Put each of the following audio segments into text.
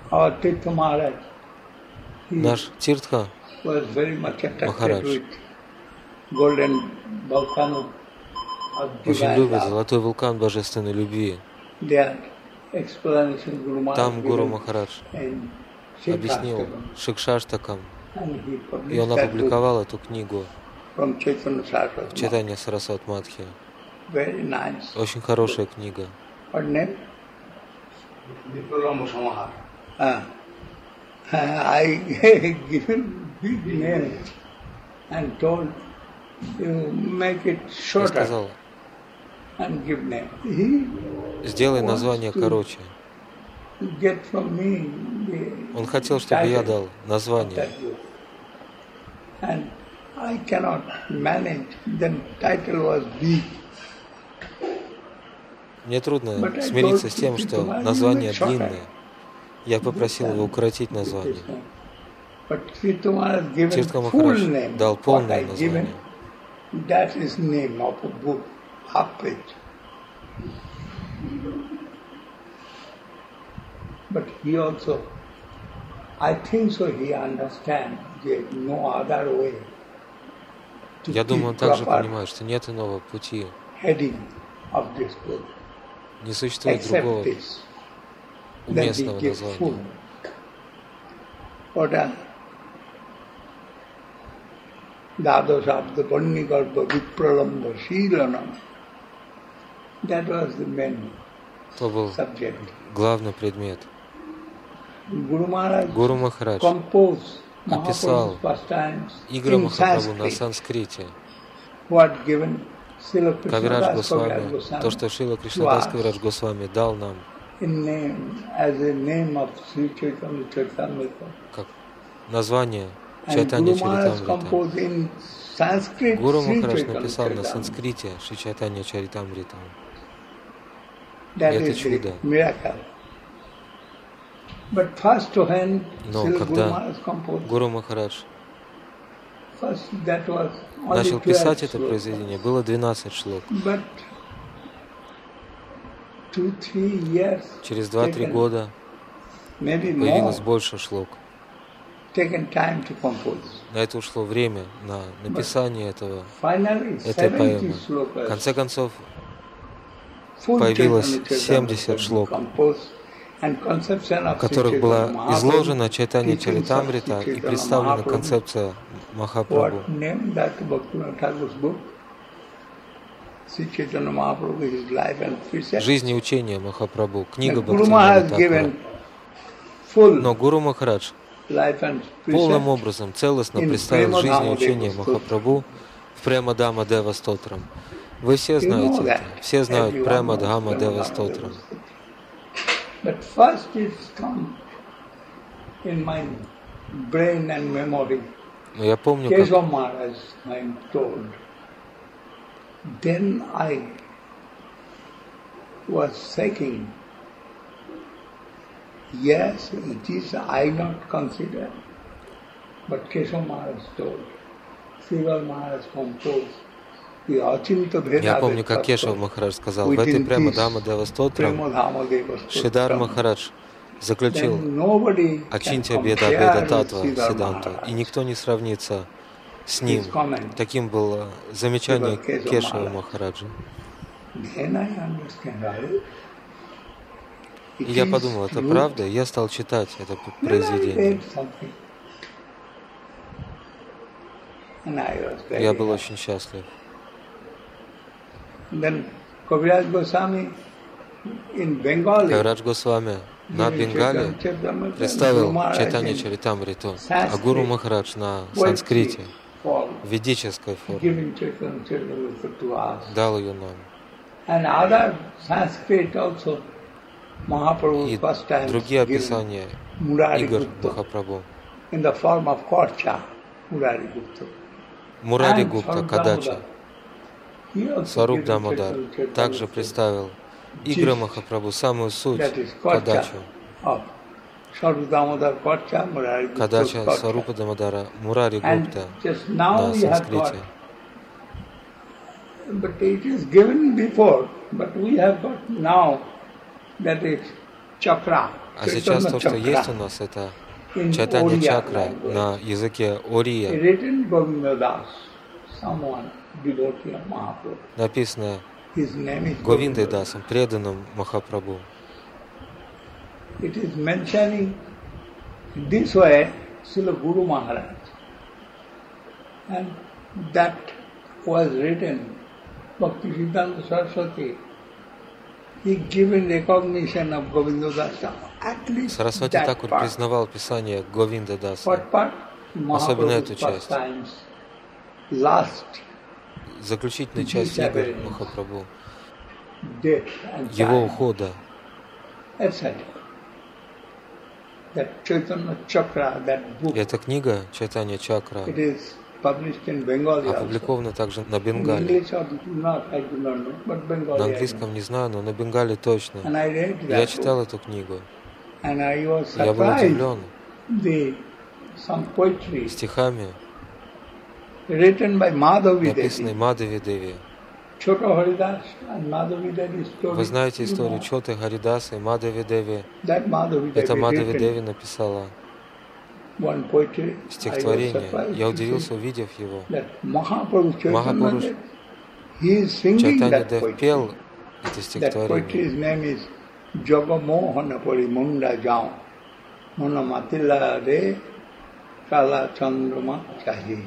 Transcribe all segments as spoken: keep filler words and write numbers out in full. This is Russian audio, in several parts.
Our Tirtha Maharaj, Наш Тиртха was very much attracted Махарадж with golden volcano of очень divine любит love. золотой вулкан божественной любви. Their explanation Guru Maharaj Там Гуру given Махарадж in объяснил Shikshashtakam, Шикшаштакам, and he и published он that book опубликовал эту книгу from Chaitanya в Saraswati. читании Сарасват Мадхи. Very nice. Очень хорошая книга. What name? Ah. I given big name and told you make it Я shorter сказал, and give name. He сделай wants название to короче. get from me the Он хотел, чтобы я title дал of название. that book. And I cannot manage. Then title was big. Мне трудно But I смириться told с тем, Tirtha что Maharaj, название you make shorter. длинное. Я попросил его укоротить название. But Tirtha Maharaj given Тиртха full Махарадж name. дал What полное I given, название. that is name of a book, half page. But he also, I think so he understands there is no other way to Я думаю, он keep также proper понимает, что нет иного пути. heading of this book, Не существует except другого this. Then he уместного gives full. названия. What a Dado Sabda Pannigarba Vipralamba Sheelanam. That was the main То был subject. главный предмет. Guru Maharaj Гуру Махарадж composed описал Mahaprabhu's pastimes игры in Махапрабху на Sanskrit, санскрите. who had given Srila Кавирадж Krishnadas Kaviraj Госвами, Goswami то, что Шрила to Кришнадас us Кавирадж Госвами дал нам in name, as a name of Sri Chaitanya Charitamrita. как название And Чайтанья Guru Maharaj Чаритамрита. composed in Sanskrit Гуру Sri Махарадж Chaitanya написал на Charitamrita. санскрите Шри Чайтанья Чаритамрита. That Это is чудо. the miracle. But first when Но Srila Guru когда Maharaj composed, Гуру Махарадж first that was only начал писать twelve это slokas. произведение, было двенадцать шлок. But two, three years Через два-три taken, года maybe появилось more, больше шлок. taken time to compose. На это ушло время, на написание этого, Finally, этой seventy поэмы. В slokas, конце концов, full появилось Chaitanya Charitamrita семьдесят шлок, composed, and conception of в которых Sri была Chaitanya изложена Mahaprabhu, Чайтанья teachings of Чаритамрита Sri и Chaitanya представлена Mahaprabhu. концепция Махапрабху. What name that Bhaktivinoda Thakur's book? Sri Chaitanya Mahaprabhu, his life and precepts. Жизнь и учение Махапрабху, книга And Guru Бхактивинода Maharaj Thakura. given full Но Гуру Махарадж life and полным precepts образом, целостно in представил жизнь и Prema учение Dhamma Махапрабху в Према Дама Дева Стотрам. Вы все знаете это. Все знают Према Дхама Дева Стотрам. But first it's come in my brain and memory. Но я помню, как Keshav Maharaj, I'm told. Then I was thinking, yes, it is I not consider, but Keshav Maharaj told. Srival Maharaj composed the Achinta Bheda. Я помню, как Кешав Махарадж сказал, в этой Према Дама Дева Стотрам Шридар Махарадж заключил Ачинтя Беда Беда Татва Сиданту, и никто не сравнится с ним. Таким было замечание Кешава Махараджа. И я подумал, это правда, и я стал читать это произведение. Я был очень счастлив. Kaviraj Goswami in Bengali Кавирадж Госвами на Бенгале представил Чайтанья Чаритамриту, а Гуру Махарадж на санскрите, в ведической форме, дал ее нам. И другие описания игр Махапрабху. Мурари Гупта Кадача, Сваруб Дамодар также представил игры Махапрабху, самую суть Кадачу. Кадача Сварупа Дамодара, Мурари Гупта на санскрите. But it is given before, but we have got now that is chakra. А сейчас то, что есть у нас, это Чайтанья Чакра на языке Ория. Написано Говиндой Дасом, преданным Махапрабху. It is mentioning this way Srila Guru Maharaj, and that was written Bhaktisiddhanta Saraswati. He given recognition of Govinda Dasa. At least Сарасвати Такур признавал писание Говинда Даса, особенно эту часть. Заключительная часть игр Махапрабху, его ухода. Эта книга Чайтанья Чакра опубликована также на Бенгале. На английском не знаю, но на Бенгале точно. Я читал эту книгу. Я был удивлен стихами, написанными Мадхави Деви. Вы знаете историю Чоты Харидаса и Мадхави Деви. Это Мадхави Деви написала стихотворение. Я удивился, увидев его. Махапуруш Чайтанья Дев пел это стихотворение. Jagamohana Parimunda Jao Mana Matila Re Kala Chandrama Chahi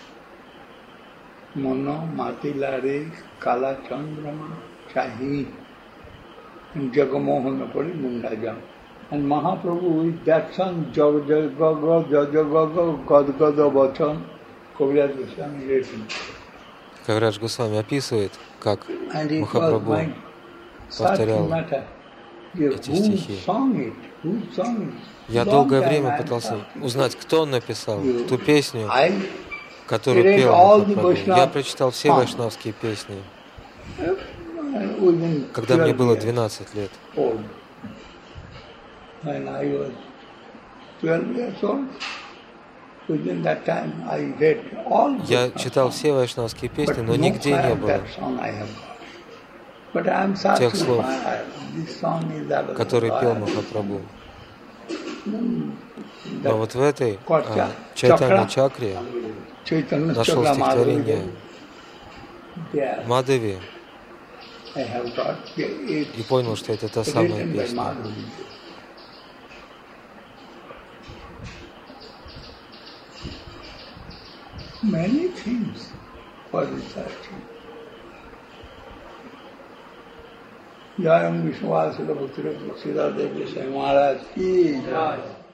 Mana Matila Re Kala Chandrama Chahi and Jagamohana Parimunda Jao. And Mahaprabhu with that song Jagagaga Jagagaga Gadgada Bachan Kaviraj Goswami written. Кавирадж Госвами описывает, как Махапрабху повторял эти стихи. Я долгое время пытался узнать, кто написал ту песню, которую пел Махапрабху. Я прочитал все вайшнавские песни, когда мне было двенадцать лет. Я читал все вайшнавские песни, но нигде не было тех слов, которые пел Махапрабху. Но вот в этой а, Чайтанья Чакре нашел стихотворение Мадхави и понял, что это та самая песня. Many things for researching. Jai Om Vishnu Vasudha Putra Sira Devi Sai Maharaj ki Jai.